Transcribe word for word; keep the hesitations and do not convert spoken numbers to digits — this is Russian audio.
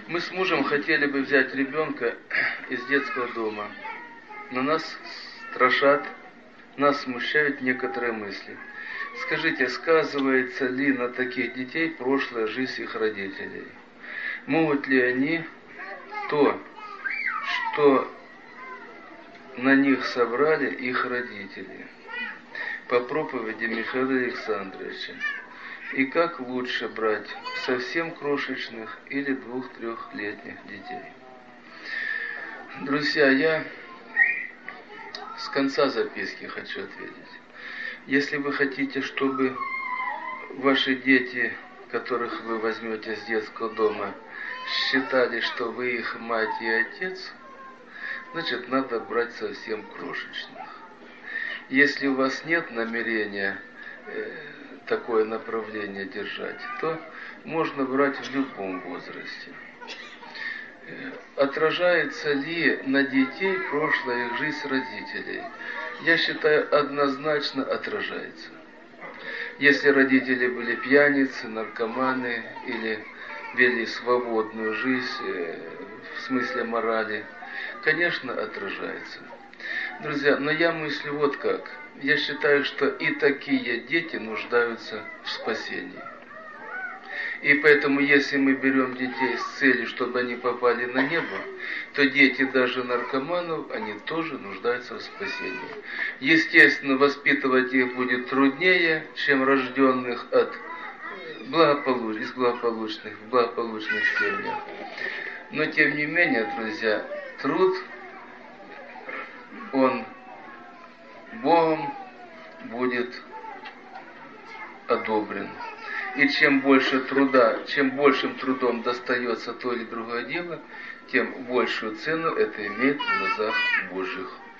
Мы с мужем хотели бы взять ребенка из детского дома, но нас страшат, нас смущают некоторые мысли. Скажите, сказывается ли на таких детей прошлая жизнь их родителей? Могут ли они то, что на них собрали их родители? По проповеди Михаила Александровича. И как лучше брать совсем крошечных или двух-трехлетних детей? Друзья, я с конца записки хочу ответить. Если вы хотите, чтобы ваши дети, которых вы возьмете с детского дома, считали, что вы их мать и отец, значит, надо брать совсем крошечных. Если у вас нет намерения э, такое направление держать, то можно брать в любом возрасте. Э, отражается ли на детей прошлая их жизнь родителей? Я считаю, однозначно отражается. Если родители были пьяницы, наркоманы или вели свободную жизнь, э, в смысле морали, конечно, отражается. Друзья, но я мыслю вот как. Я считаю, что и такие дети нуждаются в спасении. И поэтому, если мы берем детей с целью, чтобы они попали на небо, то дети даже наркоманов, они тоже нуждаются в спасении. Естественно, воспитывать их будет труднее, чем рожденных от благополуч... из благополучных, в благополучных семьях. Но, тем не менее, друзья, труд, он Богом будет одобрен. И чем больше труда, чем большим трудом достается то или другое дело, тем большую цену это имеет в глазах Божьих.